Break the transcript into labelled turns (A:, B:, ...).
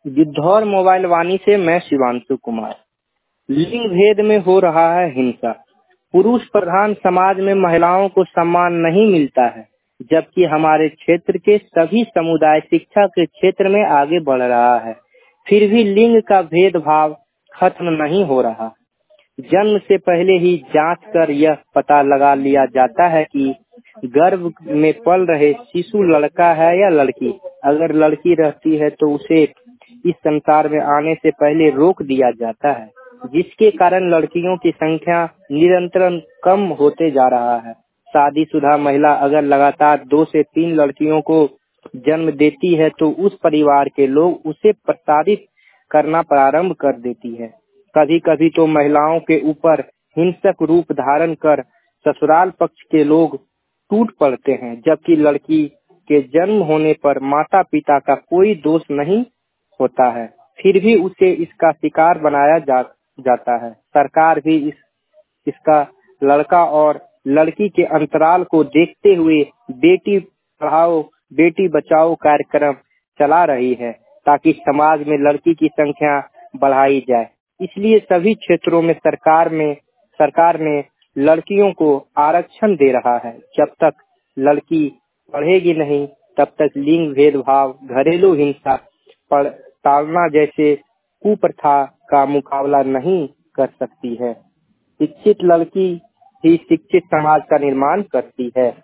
A: Gidhaur mobile वाणी से मैं शिवांशु कुमार। लिंग भेद में हो रहा है हिंसा। पुरुष प्रधान समाज में महिलाओं को सम्मान नहीं मिलता है, जबकि हमारे क्षेत्र के सभी समुदाय शिक्षा के क्षेत्र में आगे बढ़ रहा है। फिर भी लिंग का भेदभाव खत्म नहीं हो रहा। जन्म से पहले ही जांच कर यह पता लगा लिया जाता है कि गर्भ में पल रहे शिशु लड़का है या लड़की। अगर लड़की रहती है तो उसे इस संसार में आने से पहले रोक दिया जाता है, जिसके कारण लड़कियों की संख्या निरंतर कम होते जा रहा है। शादीशुदा महिला अगर लगातार 2 से 3 लड़कियों को जन्म देती है तो उस परिवार के लोग उसे प्रताड़ित करना प्रारंभ कर देती है। कभी कभी तो महिलाओं के ऊपर हिंसक रूप धारण कर ससुराल पक्ष के लोग टूट पड़ते हैं, जबकि लड़की के जन्म होने पर माता पिता का कोई दोष नहीं होता है, फिर भी उसे इसका शिकार बनाया जाता है। सरकार भी इसका लड़का और लड़की के अंतराल को देखते हुए बेटी पढ़ाओ बेटी बचाओ कार्यक्रम चला रही है, ताकि समाज में लड़की की संख्या बढ़ाई जाए। इसलिए सभी क्षेत्रों में सरकार ने लड़कियों को आरक्षण दे रहा है। जब तक लड़की पढ़ेगी नहीं, तब तक लिंग भेदभाव, घरेलू हिंसा, ताड़ना जैसे कुप्रथा का मुकाबला नहीं कर सकती है। शिक्षित लड़की ही शिक्षित समाज का निर्माण करती है।